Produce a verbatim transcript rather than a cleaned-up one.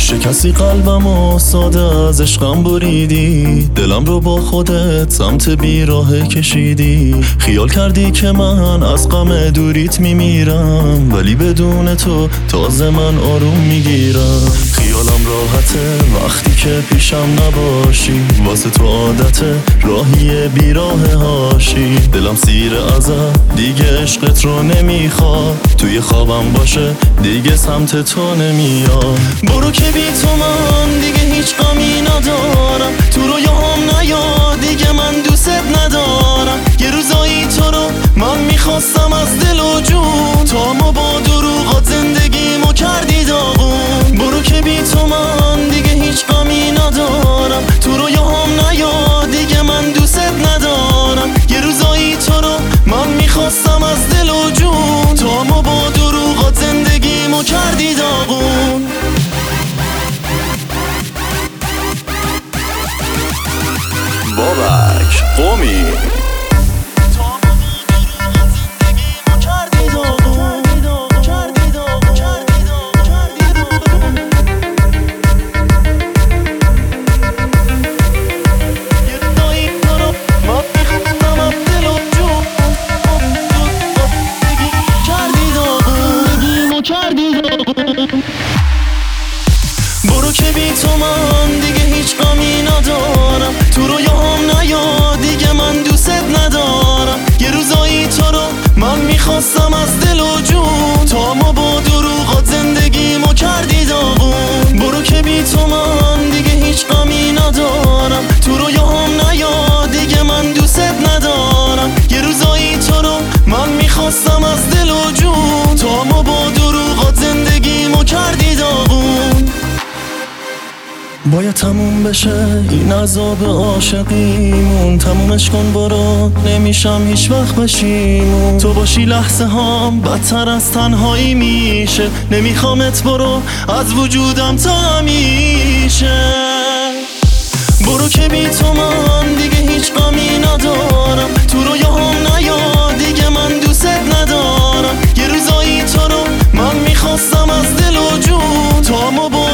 شکستی قلبم و ساده از عشقم بریدی، دلم رو با خودت سمت بیراه کشیدی. خیال کردی که من از غم دوریت میمیرم، ولی بدون تو تازه من آروم میگیرم. خیالم راحته وقتی که پیشم نباشی، واسه تو عادته راهی بیراه هاشی. دلم سیر ازت دیگه عشقت رو نمیخواد، توی خوابم باشه دیگه سمت تو نمیاد. برو که بی تو من دیگه هیچ غمی ندارم، تو رویاهام نیا دیگه من دوست ندارم. یه روزایی تو رو من میخواستم از دل و جون، تا ما با دروغات زندگیمو کردی داغون. برو که بی تو من دیگه هیچ غمی ندارم، تو رویاهام نیا دیگه من دوست ندارم. یه روزایی تو رو من میخواستم از دل و جون، تا ما با دروغات زندگیمو کردی داغون. بابک قومی برو که بی تو من دیگه هیچ غمی ندارم، تو رویاهام نیا دیگه من دوست ندارم. یه روزایی تو رو من میخواستم از دل و جون، تا ما با دروغات زندگیمو کردی داغون. برو که بی تو من دیگه هیچ غمی ندارم، تو رویاهام نیا دیگه من دوست ندارم. یه روزایی تو رو من میخواستم از دل و جون، تا ما با دروغات زندگیمو کردی داغون. باید تموم بشه این عذاب عاشقیمون، تمومش کن برو نمیشم هیچ وقت پشیمون. تو باشی لحظه هام بدتر از تنهایی میشه، نمیخوامت برو از وجودم تا همیشه. برو که بی تو من دیگه هیچ غمی ندارم، تو رویاهام نیا دیگه من دوست ندارم. یه روزایی تو رو من میخواستم از دل و جون، تا ما